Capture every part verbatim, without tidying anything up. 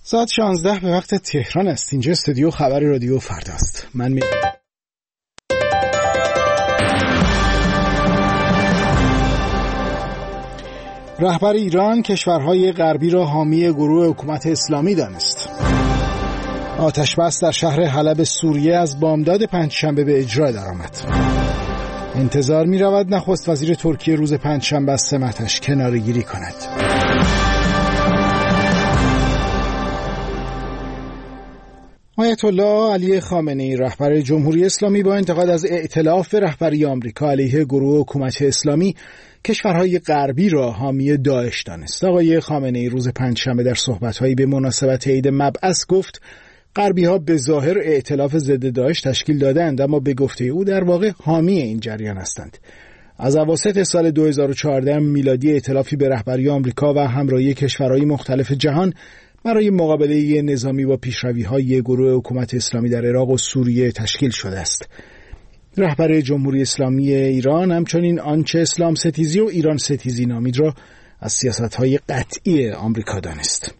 ساعت شانزده به وقت تهران است. اینجا استودیو خبر رادیو فرداست. من می... رهبر ایران کشورهای غربی را حامی گروه حکومت اسلامی دانست. آتش بس در شهر حلب سوریه از بامداد پنجشنبه به اجرا درآمد. انتظار می رود نخست وزیر ترکیه روز پنجشنبه از سمتش کناره‌گیری کند. آیت الله علی خامنه‌ای رهبر جمهوری اسلامی با انتقاد از ائتلاف رهبری آمریکا علیه گروه حکومت اسلامی کشورهای غربی را حامی داعش دانست. آقای خامنه‌ای روز پنجشنبه در صحبت‌هایی به مناسبت عید مبعث گفت غربی‌ها به ظاهر ائتلاف ضد داعش تشکیل دادند، اما به گفته او در واقع حامی این جریان هستند. از اواسط سال دو هزار و چهارده میلادی ائتلافی به رهبری آمریکا و همراهی کشورهای مختلف جهان برای مقابله نظامی با پیشروی‌های گروه حکومت اسلامی در عراق و سوریه تشکیل شده است. رهبر جمهوری اسلامی ایران همچنین آنچه اسلام ستیزی و ایران ستیزی نامید را از سیاست‌های قطعی آمریکا دانست.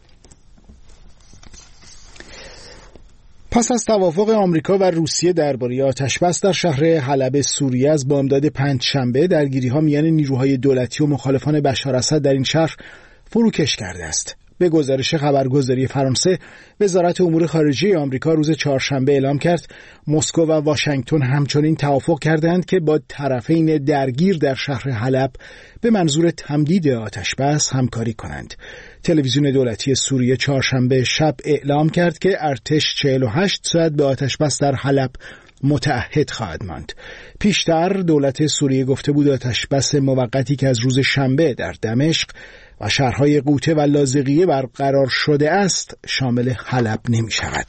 پس از توافق آمریکا و روسیه درباره آتش‌بس در شهر حلب سوریه از بامداد پنجشنبه، درگیری‌ها میان نیروهای دولتی و مخالفان بشار اسد در این شهر فروکش کرده است. به گزارش خبرگزاری فرانسه، وزارت امور خارجه آمریکا روز چهارشنبه اعلام کرد مسکو و واشنگتن همچنین توافق کردند که با طرفین درگیر در شهر حلب به منظور تمدید آتش‌بس همکاری کنند. تلویزیون دولتی سوریه چهارشنبه شب اعلام کرد که ارتش چهل و هشت ساعت به آتش‌بس در حلب متعهد خواهد ماند. پیشتر دولت سوریه گفته بود آتش‌بس موقتی که از روز شنبه در دمشق و شهرهای قوطه و لاذقیه برقرار شده است شامل حلب نمی شود.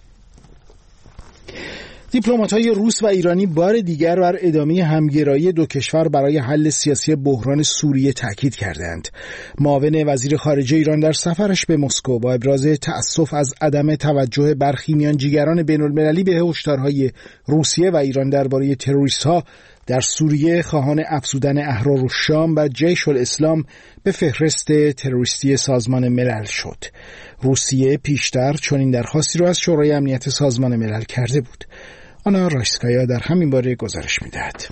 دیپلمات‌های روس و ایرانی بار دیگر بر ادامه همگرایی دو کشور برای حل سیاسی بحران سوریه تاکید کردند. معاون وزیر خارجه ایران در سفرش به مسکو با ابراز تأسف از عدم توجه برخی میانجیگران بین‌المللی به هشدارهای روسیه و ایران درباره تروریست‌ها در سوریه خواهان افزودن احرارالشام و جیش الاسلام به فهرست تروریستی سازمان ملل شد. روسیه پیشتر چنین درخواستی را از شورای امنیت سازمان ملل کرده بود. آنا رایسکایا در همین باره گزارش می‌دهد.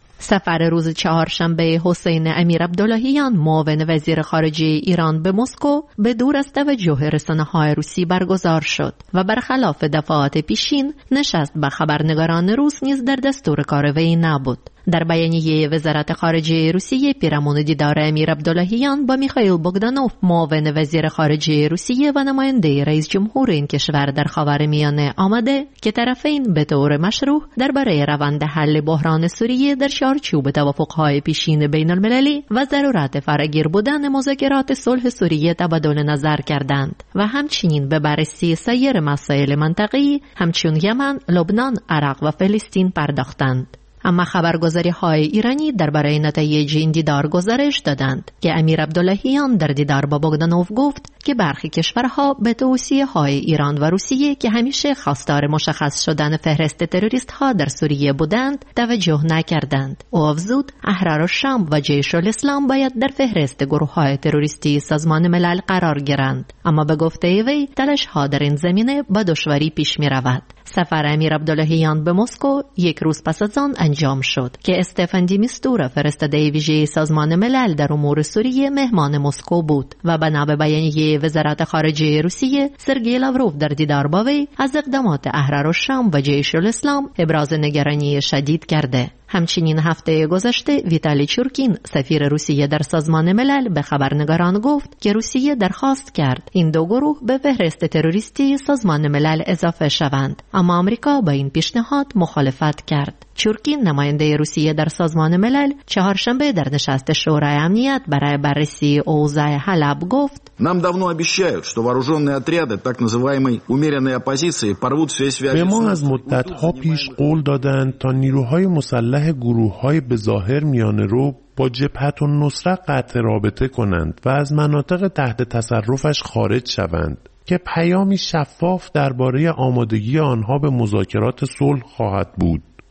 سفر روز چهارشنبه حسین امیر عبداللهیان معاون وزیر خارجه ایران به مسکو به دور از توجه رسانه‌های روسی برگزار شد و برخلاف دفعات پیشین نشست با خبرنگاران روس نیز در دستور کار وی نبود. در بیانیه وزارت خارجه روسیه پیرامون دیدار امیر عبداللهیان با میخائیل بوگدانوف معاون وزیر خارجه روسیه و نماینده رئیس جمهور این کشور در خاورمیانه آمده که طرفین به طور مشروع درباره روند حل بحران سوریه در چارچوب توافق‌های پیشین بین‌المللی و ضرورت فراگیر بودن مذاکرات صلح سوریه تبادل نظر کردند و همچنین به بررسی سایر مسائل منطقه‌ای همچون یمن، لبنان، عراق و فلسطین پرداختند. اما خبرگزاری‌های ایرانی درباره نتایج این دیدار گزارش دادند که امیر عبداللهیان در دیدار با بوگدانوف گفت که برخی کشورها به توصیه‌های ایران و روسیه که همیشه خواستار مشخص شدن فهرست تروریست‌ها در سوریه بودند توجه نکردند. او افزود احرارالشام و جیش الاسلام باید در فهرست گروه‌های تروریستی سازمان ملل قرار گیرند، اما به گفته وی تلاش‌ها در این زمینه با دشواری پیش می‌رود. سفر امیر عبداللهیان به مسکو یک روز پس از آن انجام شد که استفان دی میستورا فرستاده ویژه سازمان ملل در امور سوریه مهمان مسکو بود و بنا به بیانیه وزارت خارجه روسیه سرگئی لاوروف در دیدار با وی از اقدامات احرارالشام و جیش الاسلام ابراز نگرانی شدید کرده. همچنین هفته گذشته ویتالی چورکین سفیر روسیه در سازمان ملل به خبرنگاران گفت که روسیه درخواست کرد این دو گروه به فهرست تروریستی سازمان ملل اضافه شوند، اما آمریکا با این پیشنهاد مخالفت کرد. چورکین نماینده روسیه در سازمان ملل چهارشنبه در نشست شورای امنیت برای بررسی اوضاع حلب گفت Нам давно обещают, что вооруженные отряды так называемой умеренной оппозиции порвут все связи. به ما از مدت‌ها پیش قول دادند تا نیروهای مسلح گروه‌های به ظاهر میانه رو با جبهت النصره قطع رابطه کنند و از مناطق تحت تصرفش خارج شوند که پیامی شفاف درباره آمادگی آنها به مذاکرات صلح خواهد بود.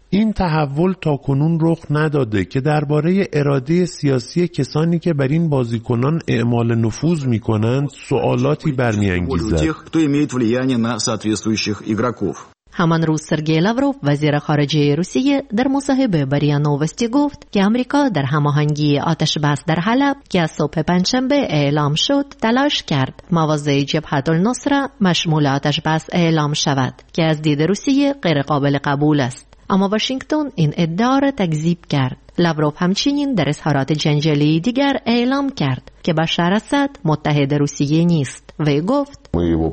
این تحول تاکنون رخ نداده که درباره اراده سیاسی کسانی که بر این بازیکنان اعمال نفوذ می‌کنند سوالاتی برمی‌انگیزد. همان روز سرگئی لاوروف وزیر خارجه روسیه در مصاحبه با ریا نووستی گفت که آمریکا در هماهنگی آتش بس در حلب که از صبح پنجشنبه اعلام شد تلاش کرد مواضع جبهة النصره مشمول آتش بس اعلام شود که از دید روسیه غیر قابل قبول است. اما واشنگتن این ادعا را تکذیب کرد. لاوروف همچنین در اظهارات جنجالی دیگر اعلام کرد که بشار اسد متحد روسیه نیست و گفت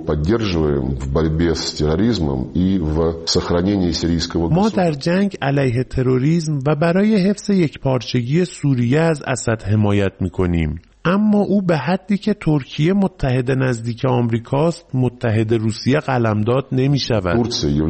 ما در جنگ علیه تروریسم و برای حفظ یکپارچگی سوریه از اسد حمایت می‌کنیم. اما او به حدی که ترکیه متحد نزدیک آمریکاست متحد روسیه قلمداد نمی‌شود.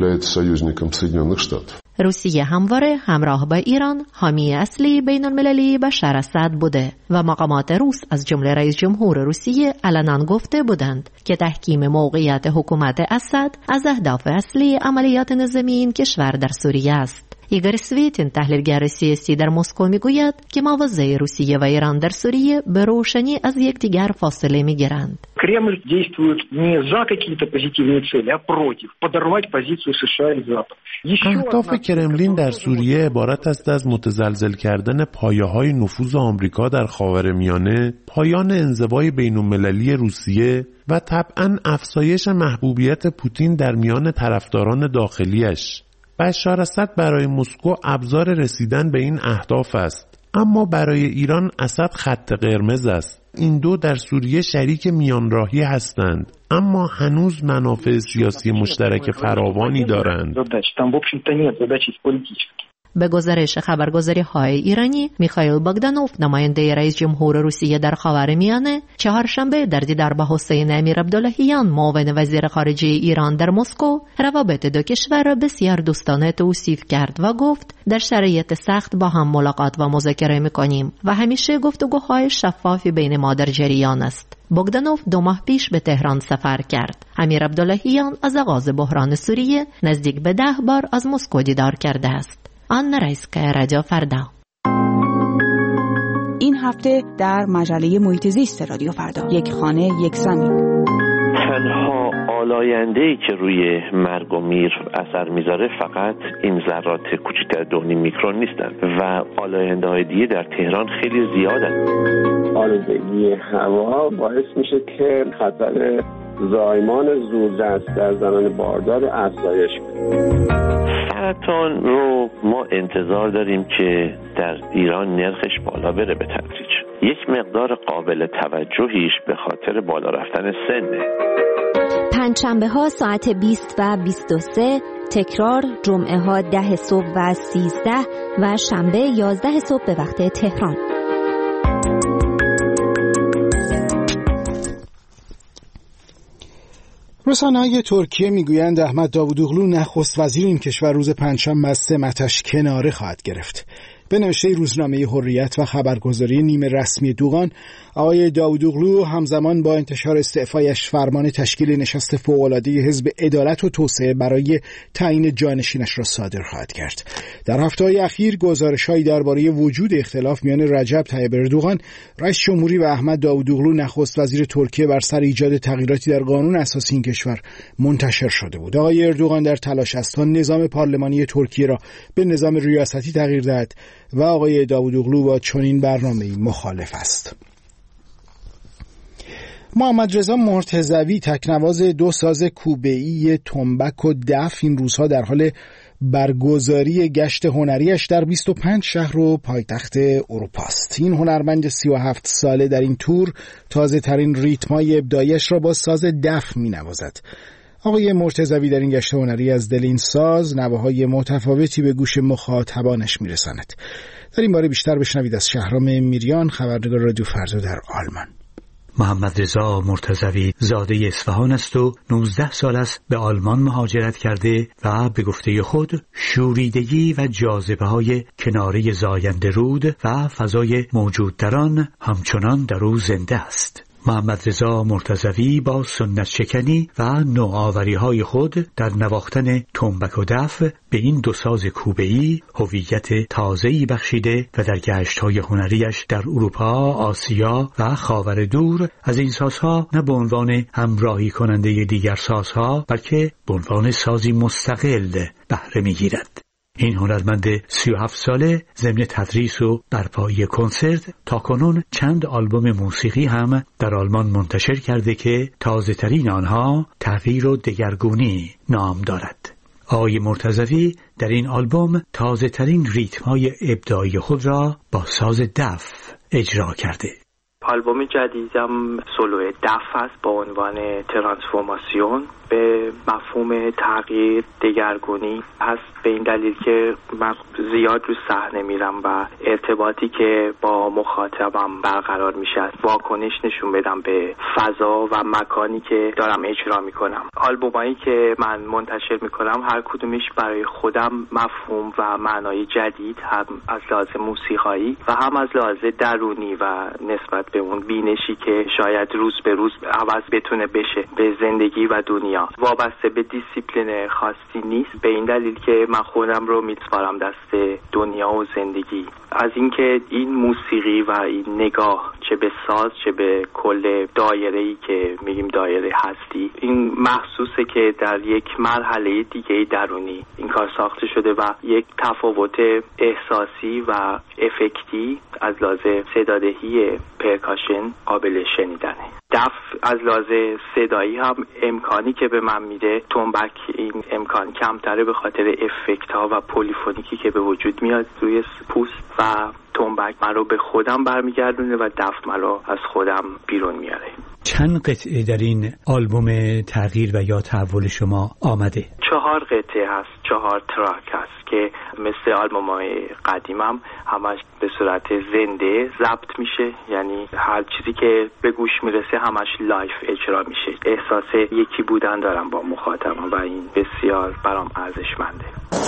روسیه همواره همراه با ایران حامی اصلی بین المللی بشار اسد بوده و مقامات روس از جمله رئیس جمهور روسیه علنا گفته بودند که تحکیم موقعیت حکومت اسد از اهداف اصلی عملیات نظامی این کشور در سوریه است. ایگور سویتین تحلیلگر سیاسی در مسکو میگوید که مواضع روسیه و ایران در سوریه به روشنی از یکدیگر فاصله میگیرند. Кремль действует не за какие-то позитивные цели, а против, подорвать позицию США и Запада. اهداف کرملین در سوریه عبارت است از متزلزل کردن پایه‌های نفوذ آمریکا در خاورمیانه، پایان انزوای بین‌المللی روسیه و طبعاً افزایش محبوبیت پوتین در میان طرفداران داخلیش. بشار اسد برای مسکو ابزار رسیدن به این اهداف است، اما برای ایران اسد خط قرمز است. این دو در سوریه شریک میانراهی هستند، اما هنوز منافع سیاسی مشترک فراوانی دارند. به گزارش خبرگزاری های ایرانی، میخائیل باگدانوف نماینده رئیس جمهور روسیه در خاورمیانه چهارشنبه در دیدار با حسین امیر عبداللهیان معاون وزیر خارجه ایران در مسکو روابط دو کشور را بسیار دوستانه توصیف کرد و گفت در شرایط سخت با هم ملاقات و مذاکره میکنیم و همیشه گفتگوهای شفافی بین ما در جریان است. بogdanov دو ماه پیش به تهران سفر کرد. امیر عبداللهیان از آغاز بحران سوریه نزدیک به ده بار از مسکو دیدار کرده است. آنا رایسکایا، رادیو فردا. این هفته در مجله محیط زیست رادیو فردا، یک خانه یک زمین. تنها آلاینده‌ای که روی مرگ و میر اثر میذاره فقط این ذرات کوچکتر دو و نیم میکرون نیستن و آلاینده‌های دیگه در تهران خیلی زیادن. آلودگی هوا باعث میشه که خطر زایمان زودرس در زنان باردار افزایش کنه. سرطان رو ما انتظار داریم که در ایران نرخش بالا بره به تدریج. یک مقدار قابل توجهیش به خاطر بالا رفتن سنه. پنجشنبه ها ساعت بیست و بیست و سه، تکرار جمعه ها ده صبح و سیزده و شنبه یازده صبح به وقت تهران. رسانه‌های ترکیه میگویند احمد داوودوغلو نخست وزیر این کشور روز پنجشنبه از سمتش کناره خواهد گرفت. به نوشته روزنامه حریت و خبرگزاری نیمه رسمی دوغان، آقای داوودوغلو همزمان با انتشار استعفایش فرمان تشکیل نشست فوق‌العاده حزب عدالت و توسعه برای تعیین جانشینش را صادر خواهد کرد. در هفته‌های اخیر گزارش‌هایی درباره وجود اختلاف میان رجب طیب اردوغان رئیس جمهوری و احمد داوودوغلو نخست وزیر ترکیه بر سر ایجاد تغییراتی در قانون اساسی این کشور منتشر شده بود. آقای اردوغان در تلاش است تا نظام پارلمانی ترکیه را به نظام ریاستی تغییر دهد و آقای داوودوغلو با چنین برنامه‌ای مخالف است. محمد رضا مرتضوی تکنواز دو ساز کوبه‌ای تنبک و دف این روزها در حال برگزاری گشت هنریش در بیست و پنج شهر و پایتخت اروپا است. این هنرمند سی و هفت ساله در این تور تازه ترین ریتمای ابداعیش را با ساز دف می نوازد. آقای مرتضوی در این گشت هنری از دل این ساز نواهای متفاوتی به گوش مخاطبانش می رساند. در این باره بیشتر بشنوید از شهرام میریان، خبرنگار رادیو فردا در آلمان. محمد رضا مرتضوی زاده اصفهان است و نوزده سال است به آلمان مهاجرت کرده و به گفته خود شوریدگی و جاذبه‌های کناره زاینده رود و فضای موجود در آن همچنان در او زنده است. محمد رضا مرتضوی با سنت شکنی و نوآوری‌های خود در نواختن تنبک و دف به این دو ساز کوبه‌ای هویت تازه‌ای بخشیده و در گشت‌های هنریش در اروپا، آسیا و خاور دور از این سازها نه به عنوان همراهی کننده دیگر سازها بلکه به عنوان سازی مستقل بهره می‌گیرد. این هنرمند سی و هفت ساله ضمن تدریس و برپایی کنسرت تاکنون چند آلبوم موسیقی هم در آلمان منتشر کرده که تازه ترین آنها تغییر و دگرگونی نام دارد. آقای مرتضوی در این آلبوم تازه ترین ریتم های ابداعی خود را با ساز دف اجرا کرده. آلبوم جدیدم سولو دف است با عنوان ترانسفورماسیون، به مفهوم تغییر، دگرگونی هست، به این دلیل که من زیاد رو صحنه میرم و ارتباطی که با مخاطبم برقرار میشه واکنش نشون بدم به فضا و مکانی که دارم اجرا میکنم. آلبومایی که من منتشر میکنم هر کدومش برای خودم مفهوم و معنای جدید، هم از لحاظ موسیقایی و هم از لحاظ درونی و نسبت به اون بینشی که شاید روز به روز عوض بتونه بشه به زندگی و دنیا، وابسته به دیسیپلین خاصی نیست. به این دلیل که من خودم رو میسپارم دست دنیا و زندگی. از اینکه این موسیقی و این نگاه چه به ساز چه به کل دایره‌ای که میگیم دایره هستی، این محسوسه که در یک مرحله دیگه درونی این کار ساخته شده و یک تفاوت احساسی و افکتی از لحاظ صدادهی پرکاشن قابل شنیدنه. دف از لحاظ صدایی هم امکانی که به من میده، تنبک این امکان کمتره به خاطر افکت ها و پلیفونیکی که به وجود میاد روی پوست و تنبک من رو به خودم برمیگردونه و دف من رو از خودم بیرون میاره. چند قطعه در این آلبوم تغییر و یا تحول شما آمده؟ چهار قطعه هست، چهار تراک هست که مثل آلبوم‌های قدیمم همش به صورت زنده ضبط میشه، یعنی هر چیزی که به گوش میرسه همش لایف اجرا میشه. احساس یکی بودن دارم با مخاطبم و این بسیار برام ارزشمنده.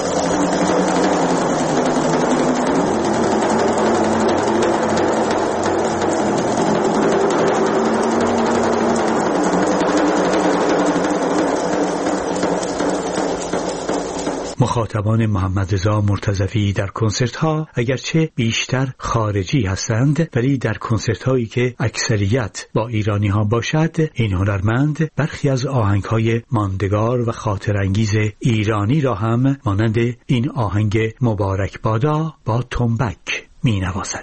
مخاطبان محمد رضا مرتضوی در کنسرت ها اگرچه بیشتر خارجی هستند، ولی در کنسرت هایی که اکثریت با ایرانی ها باشد، این هنرمند برخی از آهنگ های ماندگار و خاطرانگیز ایرانی را هم مانند این آهنگ مبارک بادا با تنبک می نوازد.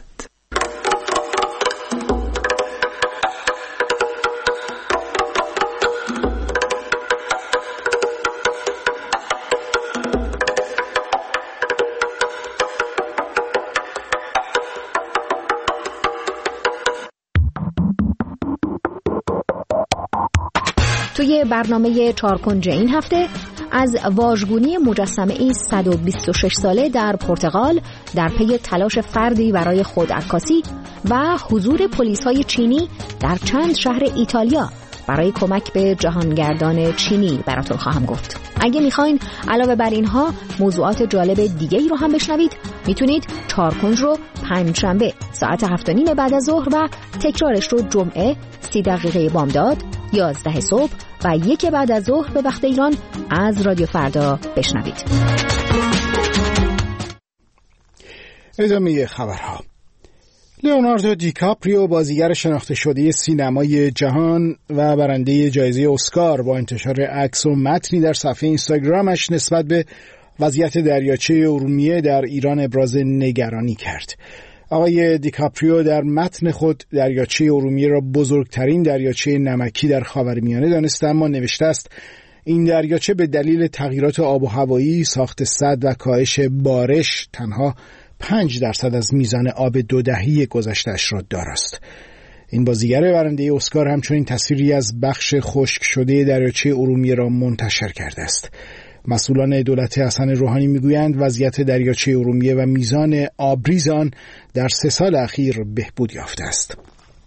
توی برنامه چارکنج این هفته از واژگونی مجسمه‌ای صد و بیست و شش ساله در پرتغال در پی تلاش فردی برای خودعکاسی و حضور پلیس‌های چینی در چند شهر ایتالیا برای کمک به جهانگردان چینی براتون خواهم گفت. اگه میخواین علاوه بر اینها موضوعات جالب دیگه ای رو هم بشنوید، میتونید چارکنج رو پنجشنبه ساعت هفت و نیم بعد از ظهر و تکرارش رو جمعه سی دقیقه بامداد یازده صبح و یک بعد از ظهر به وقت ایران از رادیو فردا بشنوید. ادامه خبرها. لئوناردو دیکاپریو، بازیگر شناخته شده سینمای جهان و برنده جایزه اسکار، با انتشار عکس و متنی در صفحه اینستاگرامش نسبت به وضعیت دریاچه ارومیه در ایران ابراز نگرانی کرد. آقای دیکاپریو در متن خود دریاچه ارومیه را بزرگترین دریاچه نمکی در خاورمیانه دانسته، اما نوشته است این دریاچه به دلیل تغییرات آب و هوایی، ساخت سد و کاهش بارش تنها پنج درصد از میزان آب دو دهه گذشته‌اش را دارست. این بازیگر برنده اسکار همچنین تصویری از بخش خشک شده دریاچه ارومیه را منتشر کرده است. مسئولان دولت حسن روحانی میگویند وضعیت دریاچه ارومیه و میزان آبریز آن در سه سال اخیر بهبود یافته است.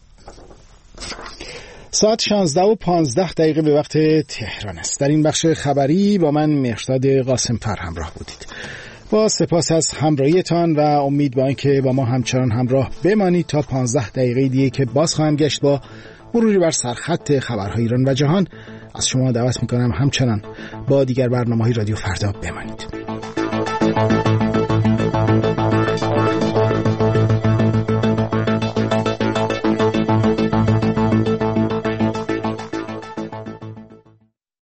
ساعت شانزده و پانزده دقیقه به وقت تهران است. در این بخش خبری با من مهرداد قاسم‌فر همراه بودید. با سپاس از همراهیتان و امید با اینکه با ما همچنان همراه بمانید تا پانزده دقیقه دیگه که باز خواهم گشت با مروری بر سرخط خبرهای ایران و جهان. از شما دعوت میکنم همچنان با دیگر برنامه‌های رادیو فردا بمانید.